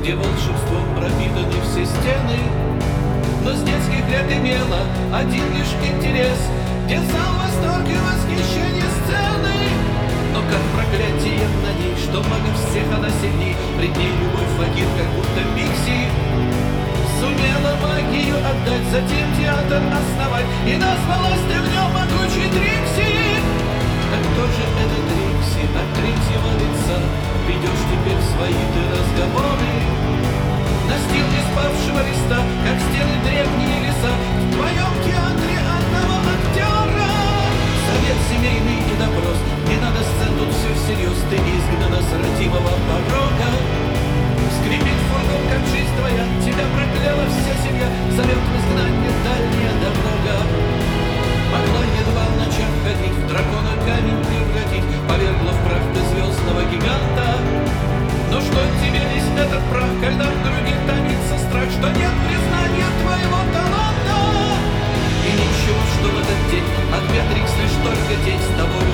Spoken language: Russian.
где волшебством пропитаны все стены. Но с детских лет имела один лишь интерес, где зал восторг и восхищение сцены. Но как проклятие на ней, что мага всех она сильней, пред ней любой факир, как будто Пикси. Сумела магию отдать, затем театр основать, и назвалась ты в нем могучей Трикси. Так кто же этот Трикси от третьего лица? Ведешь теперь свои ты разговоры. Настил из павшего листа, как стены древние леса, в твоем театре одного актера. Совет семейный и допрос, не надо сцен, тут все всерьез, ты изгнана с родимого порога. Скрипит фургон, как жизнь твоя, тебя прокляла вся семья, зовет в изгнание дальняя дорога. Могла едва начав ходить, в дракона камень превратить, повергла в прах ты звездного гиганта. Но что тебе весь этот прах, когда в других томится страх, что нет признания твоего таланта? И ничего, что в этот день от Беатрикс лишь только тень с тобой